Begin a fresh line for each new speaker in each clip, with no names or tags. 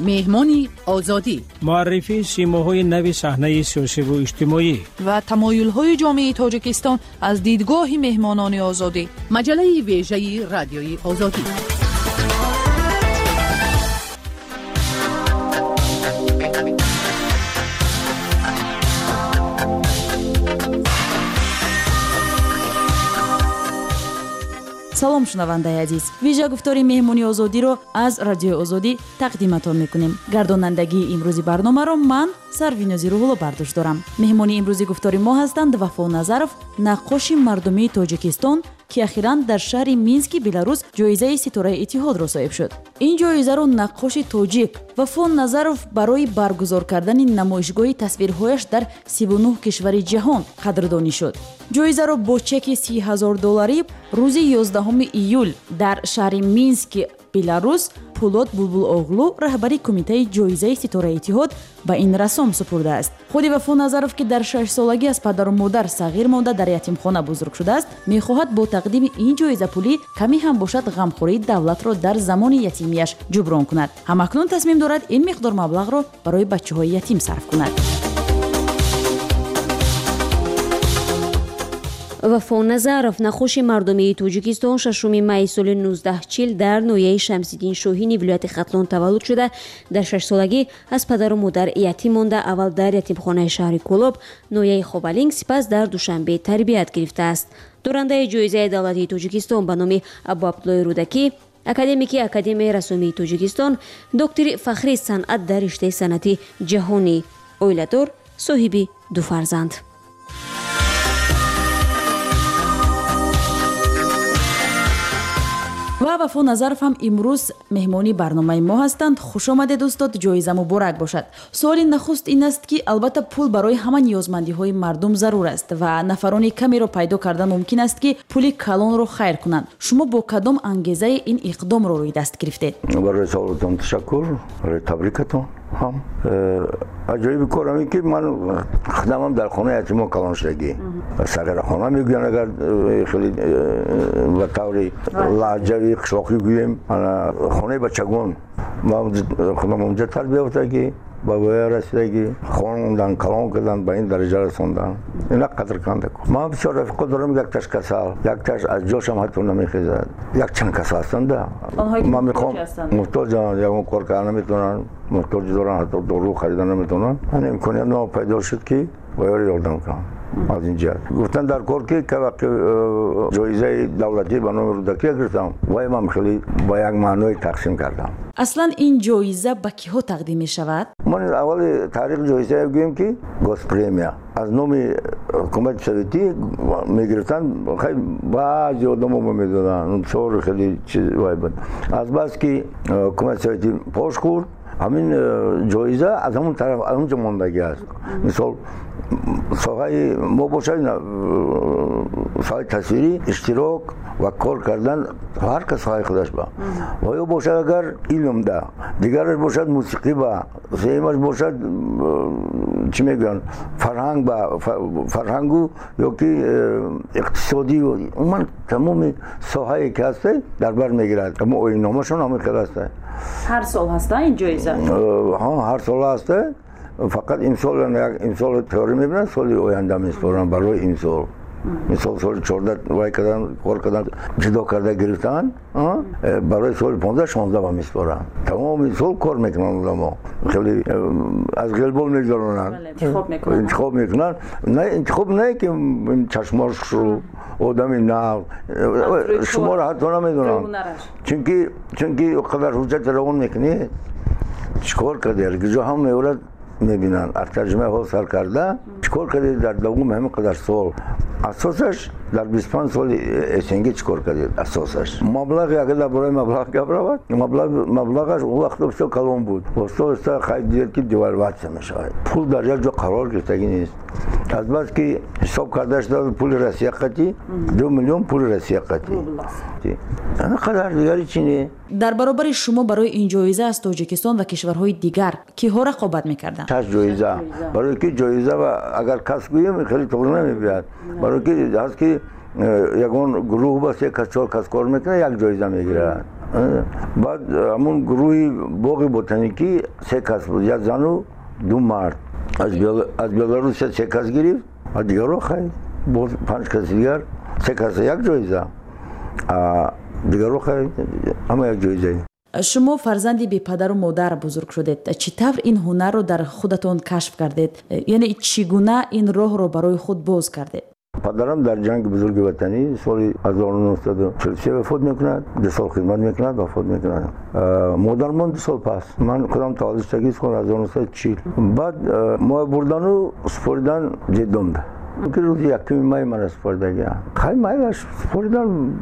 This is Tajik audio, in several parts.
مهمانی آزادی،
معرفی سیماهای نو صحنه سیاسی و اجتماعی
و تمایل‌های جامعه تاجیکستان از دیدگاه مهمانان آزادی.
مجله ویژه رادیوی آزادی.
салом шунавандаи азиз, вижа гуфтори меҳмони озодиро аз радиои озодӣ тақдиматон мекунем. гардонандагии имрӯзи барномаро ман Сарвинози Рӯҳулло бардошт дорам. меҳмони имрӯзи гуфтори мо ҳастанд Вафо Назаров, наққоши мардумии Тоҷикистон, ки ахиран дар шаҳри Мински, Беларус ҷоизаи Ситораи Иттиҳодро соҳиб шуд. ин ҷоизаро наққоши тоҷик Вафо Назаров барои баргузор кардани намоишгоҳи тасвирҳояш дар 39 кишвари ҷаҳон қадрдонӣ шуд. ҷоизаро бо чеки $30,000 рӯзи 11 июл дар шаҳри Мински, Беларус, Пулот Булбулоғлу, раҳбари кумитаи ҷоизаи Ситораи Иттиҳод, ба ин расом супурдааст. худи Вафо Назаров, ки дар 6 солагӣ аз падару модар сағир монда дар ятимхона бузург шудааст, мехоҳад бо тақдими ин ҷоиза пулӣ каме ҳам бошад ғамхории давлатро дар замони ятимияш ҷуброн кунад. ҳамакнун тасмим дорад ин миқдор маблағро барои бачаҳои ятим сарф кунад.
Вафо Назаров, наққоши мардумии Тоҷикистон, 6 майи соли 1940 дар ноҳияи Шамсиддин Шоҳини вилояти Хатлон таваллуд шуда, дар 6 солагӣ аз падару модар ятим монда, аввал дар ятимхонаи шаҳри Колоб, ноҳияи Хобалинг, сипас дар Душанбе тарбият гирифтааст. Дорандаи ҷоизаи давлатии Тоҷикистон ба номи Абу Абдуллои Рӯдакӣ, академики Академияи расомии Тоҷикистон, доктори фахрии санъат дар риштаи санъати ҷаҳонӣ, оиладор, соҳиби 2 фарзанд.
ва Вафо Назаров ҳам имрӯз меҳмони барномаи мо ҳастанд. хушомадед устод, ҷоиза муборак бошад. суоли нахуст ин аст, ки албатта пул барои ҳама ниёзмандиҳои мардум зарур аст ва нафарони камеро пайдо кардан мумкин аст, ки пули калонро хайр кунанд. шумо бо кадом ангезаи ин иқдомро рӯи даст гирифтед?
барои саволатон ташаккур, барои табрикатон. аҷоиби корам ин ки ман хидамам дар хонаи ятимон калоншудагӣ сағирахона мегӯям, агар хеле ба таври лаҳҷави қишлоқӣ гӯем, хонаи бачагон худам онҷа тарбия ёфтагӣ, ба воя расидагӣ, хондан, калон кардан, ба ин дараҷа расондан. ина қадр канда кун. Ман бисёр рафиқо дорам, якташ касал, якташ аз ҷошам ҳатто намехезад. Якчанд касал ҳастанда. Ман мехоҳам муҳтоҷам, ягон кор кардан наметавонанд, муҳтоҷ доранд, ҳатто дору харидан наметавонанд. Ман имконият ном пайдо шуд, ки ба ёро ёрдам кунам. аз ин ҷиҳат гуфтан дар кор ки вақти ҷоизаи давлатӣ ба номи Рӯдакӣ гирифтам, вай ман хеле ба як маъное тақсим кардам.
аслан ин ҷоиза ба киҳо тақдим мешавад?
ман аввали таърих ҷоизае гӯем ки госпремия аз номи ҳукумати советӣ мегирифтан, хеле баъзи одамо медоданд, сор хеле чиз вай буд. Азбас ки ҳукумати советӣ пош хӯрд, ҳамин ҷоиза аз ҳамон тараф аз онҷо мондагӣ аст. мисол соҳаи мо бошад, соҳаи тасвирӣ, иштирок ва кор кардан ҳар кас соҳаи худаш ба. ва ё бошад агар илмда, дигараш бошад мусиқӣ ба, сеюмаш бошад чӣ мегӯянд фарҳанг ба, фарҳангу ё ки иқтисодӣ, умуман тамоми соҳае ки ҳаста дар бар мегирад. мо оинномашон ҳамин хел аста.
ҳар сол ҳаста ин ҷоиза?
ҳар сол ҳаста. фақат имсол имсол теорӣ мебинанд, соли оянда меспоранд барои имсол. мисол соли 14 вай кардан, кор кардан, ҷудо карда гирифтан, барои соли 15-16 ба меспоранд. тамоми сол кор мекунанд одамо. хеле аз ғелбол мегзаронанд, интихоб мекунанд. не интихоб не ки чашмошро одами нав шуморо ҳатто намедонам, чунки қадар ҳуҷҷат равон мекунӣ, чикор кардӣ, ҷо ҳам меорад мебинанд. аз тарҷумаи ҳол сар карда чикор кардед дар давоми ҳамин қадар сол, асосаш дар 25 соли эсенги чикор кардед. асосаш маблағи, агар дар бораи маблағ гап равад, маблағаш он вақто бисёр калон буд. оста хайд дид ки девальватсия мешавад. пул дар як ҷо қарор гирифтагӣ нест. азбас ки ҳисоб карда шуда пули Россия қатӣ 2 миллион пули Россия қатӣ. ана қадар дигари чӣ не.
дар баробари шумо барои ин ҷоиза аз Тоҷикистон ва кишварҳои дигар киҳо рақобат мекарданд?
6 ҷоиза. барои ки ҷоиза ва агар кас гӯем хеле тоғри намебиёяд. барои ки ҳаст ки ягон гурӯҳ ба 3-4 кас кор мекунад, як ҷоиза мегирад. بعد همون گروه باغ بوتانیکی 3 کس بود، یک زن و 2 مرد. از بلاروس 3 کس گرفت و دیگر رو خرید. باز 5 کس دیگر، 3 کس یک جایزه، دیگر رو خرید، همه یک جایزه.
شما فرزندی به پدر و مادر بزرگ شدید. چطور این هنر رو در خودتون کشف کردید؟ یعنی چگونه این راه رو برای خود باز کردید؟
پدرم در جنگ بزرگ وطنی سال 1943 وفات میکند، 2 سال خدمت میکند و وفات میکند. مادرم 2 سال پس، من خودم تولدشگی سال 1940. بعد ما بردن و سپردن جدم ده که روز 1 مای من سپردگی خیلی مایش سپردن،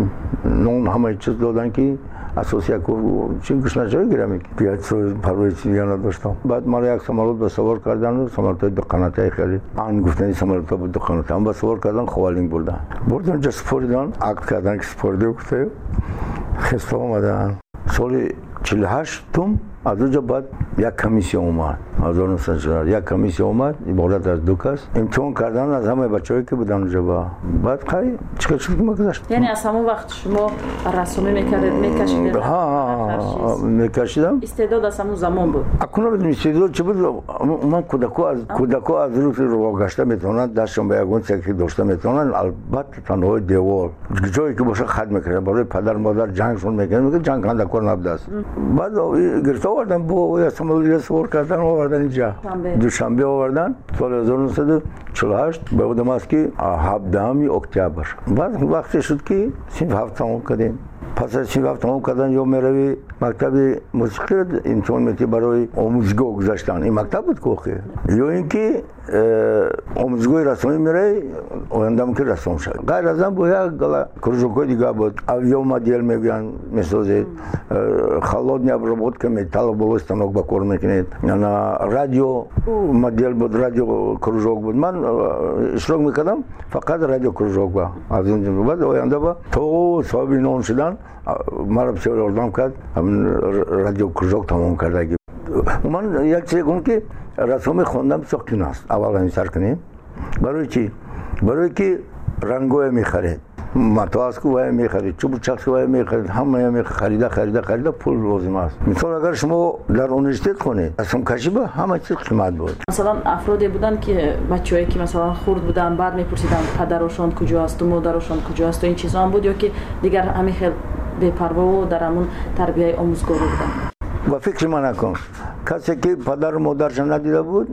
نون همه چیز دادن که اساسی کو چین گشنجای گرمی بیاد سو پروای چیزی نداشتم. بعد ما یک سمالوت به سوار کردن و سمالوت دو قناته خیلی آن گفتنی سمالوت بود دو قناته هم به سوار کردن خوالینگ بردن جا سپردن عقد کردن که سپرده گفته خسته آمدن. سال 48 از اونجا بعد یک کمیسیون اومد، 1904 یک کمیسیون اومد عبارت از 2 کس امتحان کردن از همه بچه‌ای که بودن اونجا. بعد خیلی چیکار می‌گذاشت.
یعنی از همون وقت شما رسومی می‌کشیدید؟
ها می‌کشیدم.
استعداد از همون زمان بود.
اکنون بدون استعداد چه بود؟ من کودکو از رو گشته میتونن، دستشون به یگون چکی داشته میتونن، البته تنها دیوار جایی که باشه خد میکنه برای پدر مادر جنگشون میکنه، میگه جنگ کننده کار نبوده است. بعد گرفته آوردن با سمالی سوار کردن آوردن اینجا دوشنبه آوردن سال 1948 به بودم است که 17 اکتبر. بعد وقتی شد که صنف 7 تمام کردیم. پس از صنف 7 تمام کردن یا میروی مکتب موسیقی امتحان میتی برای آموزگاه گذاشتن. این مکتب بود کوخه یا اینکه آموزگاه رسمی میره آیندم که رسم شد. غیر از آن با یک کروژوکای دیگه بود. اویا مدل میگن میسازید، خالد نبرد که میتال بالا استانوک با کار میکنید. نه رادیو مدل بود، رادیو کروژوک بود. من اشتراک میکردم فقط رادیو کروژوک با. از اون بعد آینده با تو صاحب نام شدن مرا بسیار اردام کرد. همین رادیو کروژوک تمام کرده. من یک چیز گفتم که رسوم خواندن ساختن است. اول همین سر کنیم. برای چی؟ برای که رنگوی میخرید. متواس کو میخرید، چوب چاکس میخرید، همه میخرید خریده پول لازم است. مثلا اگر شما در یونیورسیته خونید، رسم کشی با همه چیز قیمت بود.
مثلا افرادی بودن که بچه‌ای که مثلا خرد بودن بعد میپرسیدن پدرشون کجاست و مادرشون کجاست و این چیزا هم بود، یا که دیگر همین خیلی بی‌پروا و در همون تربیت آموزگاری بودن.
و فکر من نکن کسی که پدر و مادرش ندیده بود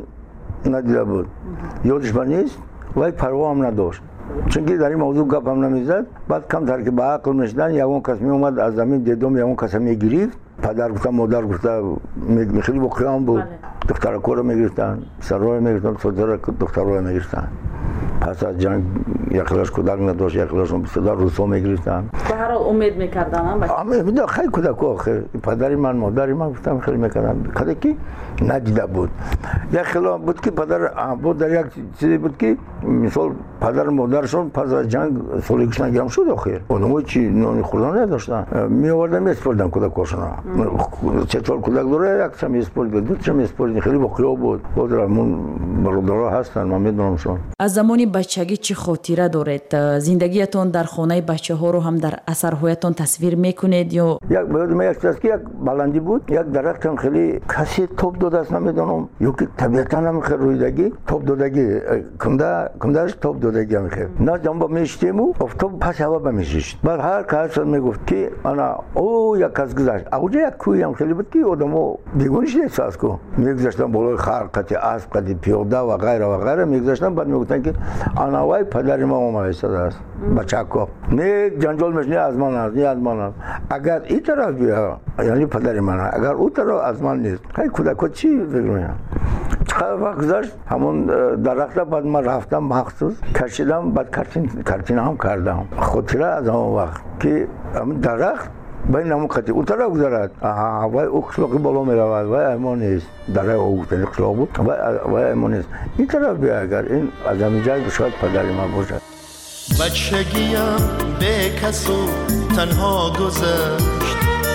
یادش نیست و پروا هم نداشت، چون که در این موضوع گپ هم نمیزد. بعد کم تر که به عقل میشدن یگون کس می اومد از زمین دیدم یگون کس میگرفت، پدر گفت مادر گفت خیلی با قیام بود. دخترکو رو میگرفتن، سرای میگرفتن، صدر دخترای میگرفتن. پس از جنگ یکلاش کودک نداشت، یکلاشون بسیار روسو میگرفتن.
به هر حال امید میکردن
امید خیلی کودک آخه پدری من مادری من گفتم خیلی میکردن کدی که ندیده بود. یک خلاف بود که پدر بود در یک چیزی بود که مثال پدر مادرشون پس از جنگ سالگیش نگرم شد آخر اونها چی نانی خوردن نداشتن، می آوردن میسپردن کودکاشون. چطور کودک داره یک چم میسپرد دو چم میسپرد خیلی واقعا بود. خودمون برادرها هستن من میدونمشون.
از زمانی بچگی چه خاطره دارید؟ زندگیتون در خانه بچه‌ها رو هم در اثرهایتون تصویر میکنید یا
یک چیزی که یک بلندی بود، یک درخت خیلی کسی توپ داده است نمیدونم یا که طبیعتا هم خیلی رویدگی توپ دادگی کندهش توپ دادگی هم خیلی نه جنبا میشتیم و افتاد پس هوا بمیشید. بعد هر کس میگفت که انا او یک کس گذشت اونجا یک کوی هم خیلی بود که آدمو بیگونش احساس کو میگذاشتن بالای خرقت اسب قد پیاده و غیره میگذاشتن. بعد میگفتن که انا وای پدر ما اومده است بچه‌کو نه جنجال میشنه از من است اگر این طرف بیا یعنی پدر من، اگر اون طرف از من نیست خیلی کودکو چی فکر میکنم. چقدر وقت گذشت همون درخت بعد من رفتم مخصوص کشیدم، بعد کارتین هم کردم. خاطره از اون وقت که همون درخت بین همون خطی اون طرف گذرد وای او خلاقی بالا میرود وای اما نیست درخت او خلاق بود وای اما نیست این طرف بیا اگر این از همین جای شاید پدر من باشد.
بچگیم به کسو تنها گذشت،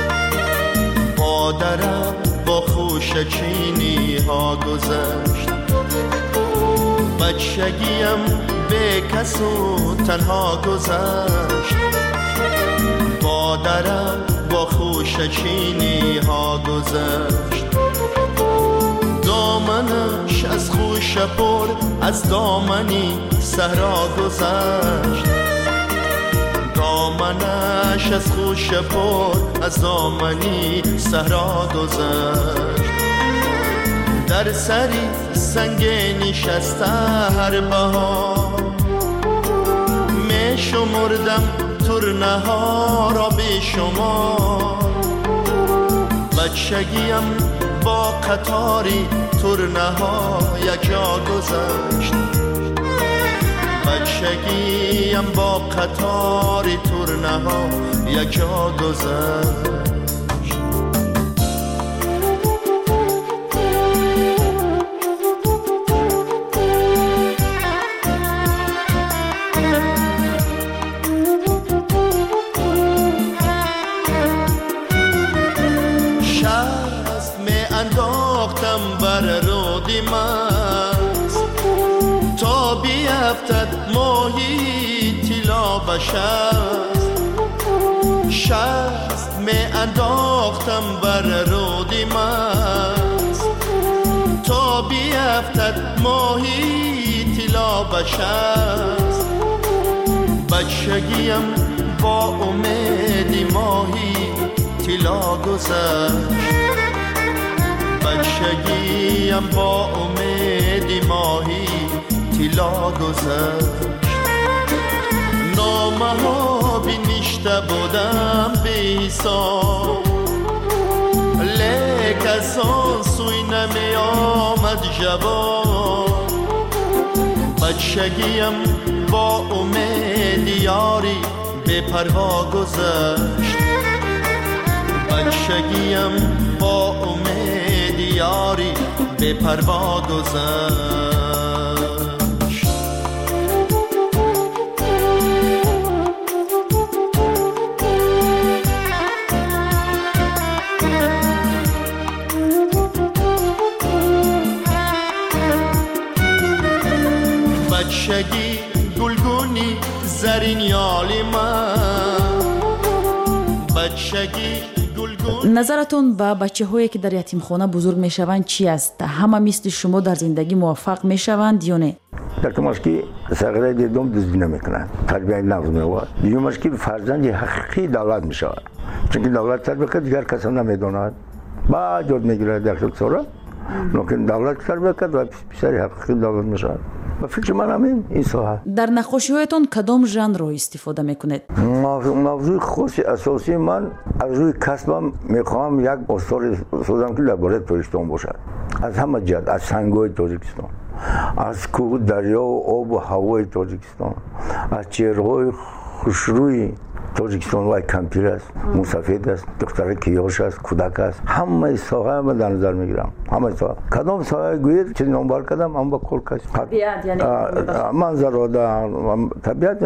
مادرم با خوشچینی ها گذشت. بچگیم به کسو تنها گذشت، مادرم با خوشچینی ها گذشت. دامنش از خوش پر از دامنی صحرا گذشت. دامنش از خوش پر از دامنی صحرا گذشت. در سری سنگ نشسته هر بهار می شمردم ترنه ها را به شما. بچگیم با قطاری ترنه ها یک جا گذشت. بچگیم با قطاری ترنه ها یک جا گذشت. بر رودی مست تا بیفتد ماهی طلا به شست. شست می انداختم بر رودی مست تا بیفتد ماهی طلا به شست. بچگیم با امید ماهی طلا گذشت. بچگیم با امید ماهی طلا گذشت. نامه ها بنوشته بودم به حساب لیک از آن سوی نمی آمد جواب. بچگیم با امید یاری به پروا گذشت. بچگیم با امید یاری به پروا گذشت. بچگی گلگونی زرین یالی من. بچگی
назаратон ба бачаҳое ки дар ятимхона бузург мешаванд чи аст? ҳама мисли шумо дар зиндагӣ муваффақ мешаванд ё не?
یکمش که صغیره دیدم دزدی نمیکنن، تربیت نفس می‌آورد. دیگه‌اش که فرزند حقیقی دولت میشود. چون دولت تربیت کرد دیگر کس نمیداند. با جد میگیرد در سورا. لیکن دولت تربیت کرد و پسری حقیقی دولت میشود. و فکر من همین این ساحه.
در نقاشی‌هایتان کدام ژانر را استفاده میکنید؟
موضوع خاص اساسی من از روی کسبم میخوام یک استوری سازم که درباره تاجیکستان باشد. از همه جهت، از سنگ‌های تاجیکستان، از کوه دریا و آب و هوای تاجیکستان، از چهره‌های خوشروی تاجیکستان و کمپیر است، موسفید است، دختر کیاش است، کودک است. همه ساحه من در نظر میگیرم. همه ساحه. کدام ساحه گوید چه نامبر کردم هم با کل کس.
طبیعت یعنی
منظر طبیعت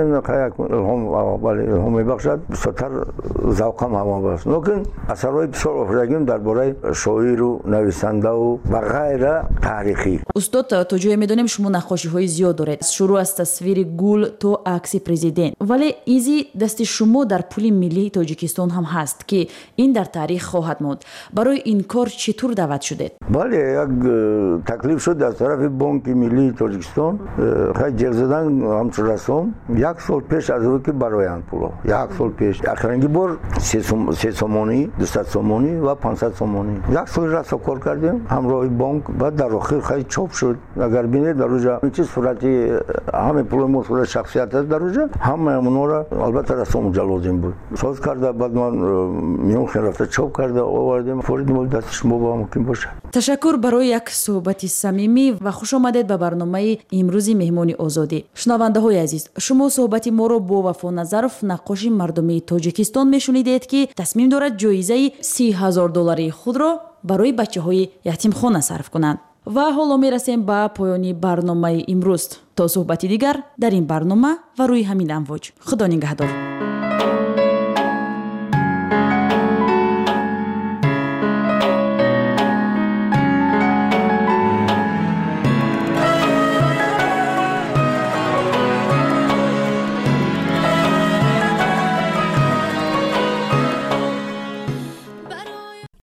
الهام میبخشد. بسیار ذوقم هم است. لیکن اثرهای بسیار افزایش‌گیم درباره شاعر و نویسنده و غیره تاریخی.
استاد تا جایی میدونیم شما نقاشی‌های زیاد دارید. شروع از تصویر گل تا عکس پرزیدنت. ولی ایزی دست شما در پول ملی تاجیکستان هم هست که این در تاریخ خواهد ماند. برای این کار چطور دعوت شدید؟
بله، یک تکلیف شد از طرف بانک ملی تاجیکستان. خیلی جلد زدن همچون رسم. یک سال پیش از روی که برایند پولا. یک سال پیش. آخرینگی بار 3 سومانی، 200 سومانی و 500 سومانی. یک سال رسم کار کردیم همراه بانک. بعد در آخر خیلی چاپ شد. اگر بینید در اونجا چه صورتی همه پول مسئول شخصیت است در اونجا. همه اونا را البته رسم اونجا لازم بود. ساز کرده بعد من میون رفته چاپ کرده آوردیم. فورد مول دست شما با ممکن باشه.
تشکر برای یک صحبت صمیمی و خوش آمدید به برنامه امروزی مهمانی آزادی. شنونده‌های عزیز، شما صحبت ما رو با وفا نظرف نقاش مردمی تاجیکستان میشنیدید که تصمیم دارد جایزه $30,000 خود را برای بچه‌های یتیمخانه صرف کنند. و حالا میرسیم به پایانی برنامه امروز. تا صحبتی دیگر در این برنامه و روی همین امواج. خدا نگهدار.